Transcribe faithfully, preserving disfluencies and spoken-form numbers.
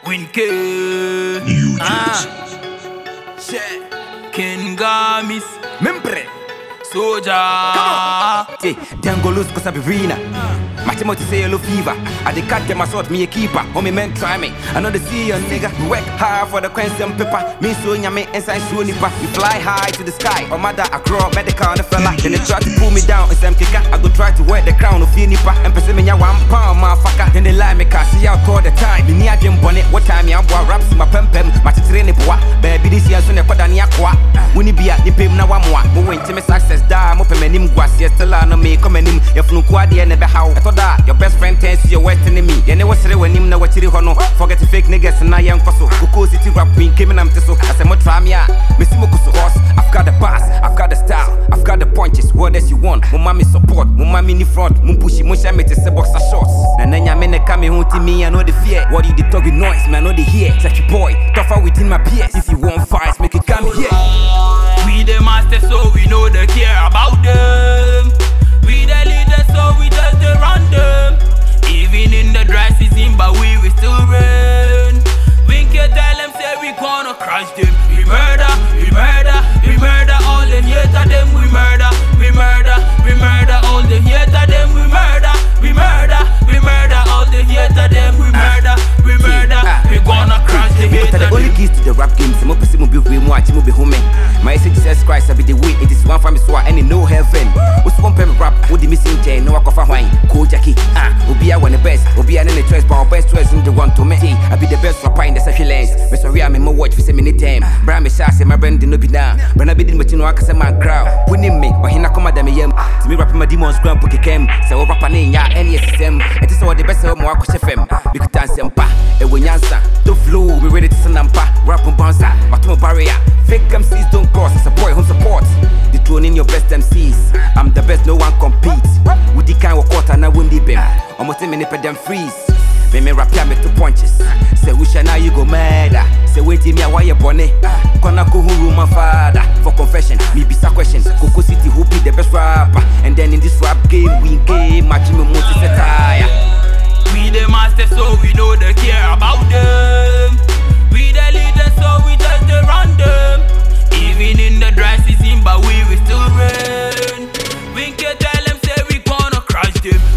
Win King. Ah. King Gamis. Mempre. Soldier. Come on. Hey, Django lose cause I be Rina. Matimoto say yellow fever. I dey cut them assault me a keeper. Homie men try me. I know they see your nigga. We work hard for the quantum paper. Me so nyame inside so nipa. We fly high to the sky. Or mother I grow medical on the fella. Then they try to pull me down in some kicker. I go try to wear the crown of nipa. And person me nya one pound motherfucker. Then they lie me cause see out all the time. Me near them bonnet. What time ya boy raps my pem pem. My titrene poa. Baby this year so ne kwada ni akwa. Wuni bia ni pem na wamwa. Mo went me success da. Mo pem nim guas. Yes still no me come nim. Ya funu kwa de ne be how. Your best friend turns to your worst enemy. You never say when him know what you hono. Forget the fake niggas and I am for so. Kuku city rap queen came in am so. I say mo try me ah. Me see mo kuso horse. I've got the bass, I've got the style, I've got the punches. What else you want? Mo mommy support, mo mommy ni front, mo pushy, mo shame te se boxer shorts. Na nanya me ne come home to me, I know the fear. What you the talking noise, man, I know the hear. It's like your boy, tougher within my peers. If you want fights, make it come here. We the masters, so we know the care about them. We the leaders, so we just the run them. Even in the dry season, but we will still rain. We can tell them, say we gonna crush them. We murder, we murder, we murder all them. Hater them, we murder, we murder, we murder all the hater them. We murder, we murder, we murder all the hater them. We murder, we murder, we gonna crush the hater them. The only keys to the rap game, some people mo be we watch, mo be home. My say Jesus Christ, I be the way. It is one family, so I ain't no heaven. Who's one pem rap? What the missing chain? No wakofa wine, cool Jackie. Ah, Obi I want the best. Obi I the choice, but our best choice in the one to me. I be the best rapper in the social lens. Me sorry, I'm in my watch for some minute time. Bram me say my brand no be now. But I be the machine work as a man crowd. Winning me, or he na come at them yam. To me rapping my demons grand poke cam. So rapper in ya any S M. It is all the best of my work with F M. Because dance and pa, e we nyansa. To flow, we ready to send them pa. Rap and bouncer, but to barrier. Fake M Cs don't cross. It's a boy home support. The throne in your best M Cs. I'm the best, no one competes. With the kind of quarter and I win the beam. Almost a minute for them freeze. Me me rap ya me two punches. Say we shall now you go murder. Say wait me a why you bonnet. Gonna go home my father. For confession, me be sa question. Coco City who be the best rapper. And then in this rap game we game match me multi satire. We the masters so we know the care about them. We the leaders so we just the run them. Even in the dry season but we will still rain. We can tell them say we gonna crush them.